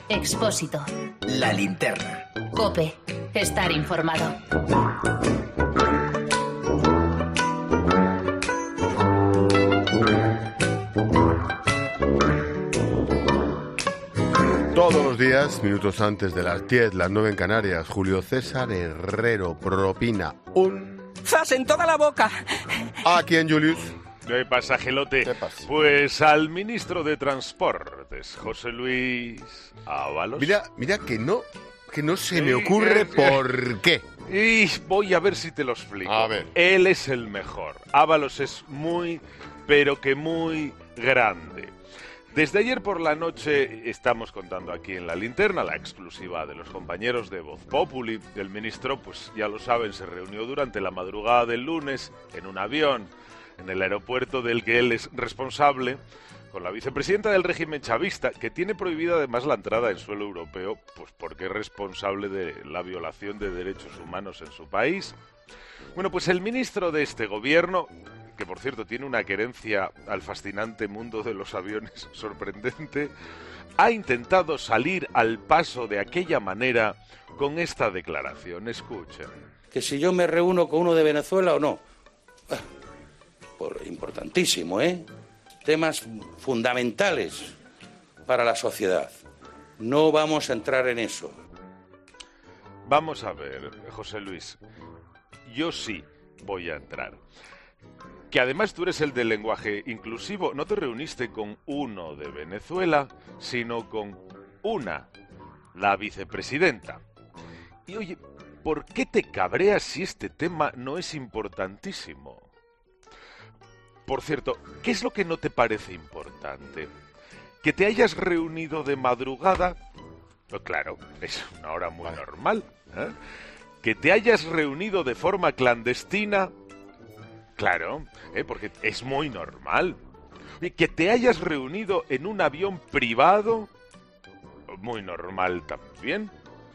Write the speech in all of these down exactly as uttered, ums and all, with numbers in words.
Expósito. La linterna. COPE. Estar informado. Todos los días, minutos antes de las diez, las nueve en Canarias, Julio César Herrero propina un... ¡Zas en toda la boca! ¿A quién, Julius? ¿Qué pasa, Gelote? ¿Qué pasa? Pues al ministro de Transportes, José Luis Ábalos. Mira, mira que no, que no se Sí, me ocurre eh, por qué. Y voy a ver si te lo explico. A ver. Él es el mejor. Ábalos es muy, pero que muy grande. Desde ayer por la noche estamos contando aquí en La Linterna, la exclusiva de los compañeros de Voz Populi. El ministro, pues ya lo saben, se reunió durante la madrugada del lunes en un avión en el aeropuerto del que él es responsable, con la vicepresidenta del régimen chavista, que tiene prohibida además la entrada en suelo europeo, pues porque es responsable de la violación de derechos humanos en su país. Bueno, pues el ministro de este gobierno, que por cierto tiene una querencia al fascinante mundo de los aviones sorprendente, ha intentado salir al paso de aquella manera con esta declaración. Escuchen. Que si yo me reúno con uno de Venezuela o no. Por importantísimo, ¿eh? Temas fundamentales para la sociedad. No vamos a entrar en eso. Vamos a ver, José Luis. Yo sí voy a entrar. Que además tú eres el del lenguaje inclusivo. No te reuniste con uno de Venezuela, sino con una, la vicepresidenta. Y oye, ¿por qué te cabreas si este tema no es importantísimo? Por cierto, ¿qué es lo que no te parece importante? ¿Que te hayas reunido de madrugada? Pues claro, es una hora muy normal, ¿eh? ¿Que te hayas reunido de forma clandestina? Claro, ¿eh? Porque es muy normal. ¿Y que te hayas reunido en un avión privado? Muy normal también.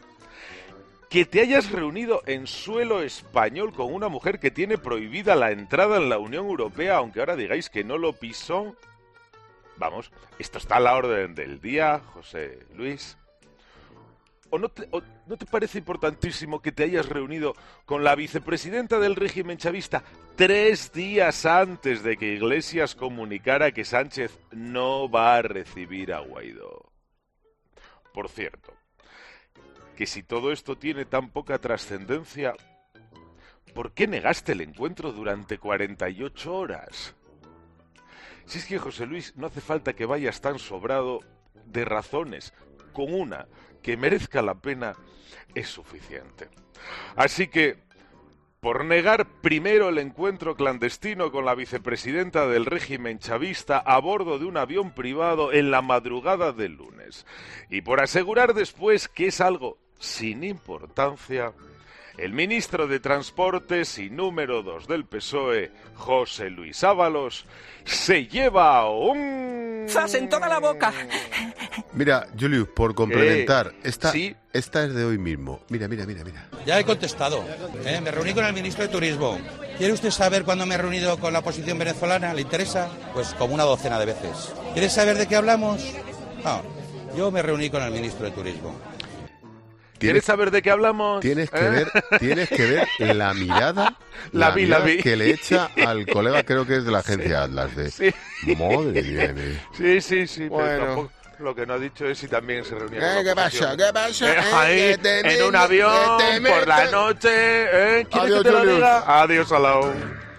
Que te hayas reunido en suelo español con una mujer que tiene prohibida la entrada en la Unión Europea, aunque ahora digáis que no lo pisó. Vamos, esto está a la orden del día, José Luis. ¿O no te, o no te parece importantísimo que te hayas reunido con la vicepresidenta del régimen chavista tres días antes de que Iglesias comunicara que Sánchez no va a recibir a Guaidó? Por cierto, que si todo esto tiene tan poca trascendencia, ¿por qué negaste el encuentro durante cuarenta y ocho horas? Si es que, José Luis, no hace falta que vayas tan sobrado de razones. Con una que merezca la pena es suficiente. Así que, por negar primero el encuentro clandestino con la vicepresidenta del régimen chavista a bordo de un avión privado en la madrugada del lunes, y por asegurar después que es algo sin importancia, el ministro de Transportes y número dos del P S O E, José Luis Ábalos, se lleva un... ¡Zas en toda la boca! Mira, Julius, por complementar, Eh, esta, ¿sí? esta es de hoy mismo. Mira, mira, mira, mira. Ya he contestado. ¿eh? Me reuní con el ministro de Turismo. ¿Quiere usted saber cuándo me he reunido con la oposición venezolana? ¿Le interesa? Pues como una docena de veces. ¿Quiere saber de qué hablamos? No, yo me reuní con el ministro de Turismo. ¿Quieres saber de qué hablamos? Tienes que ¿Eh? ver, tienes que ver la mirada, La vi, la mirada vi. que le echa al colega, creo que es de la agencia Atlas. De... Sí. Madre mía. mía. Sí, sí, sí, Bueno. pero tampoco, lo que no ha dicho es si también se reunía Eh, con la ¿qué pasa? oposición. ¿Qué pasa? Eh, Eh, ahí, que te en metes, un avión, que te por la metes. noche, ¿eh? ¿Quieres Adiós, que te lo Julius. diga? Adiós, Alaón.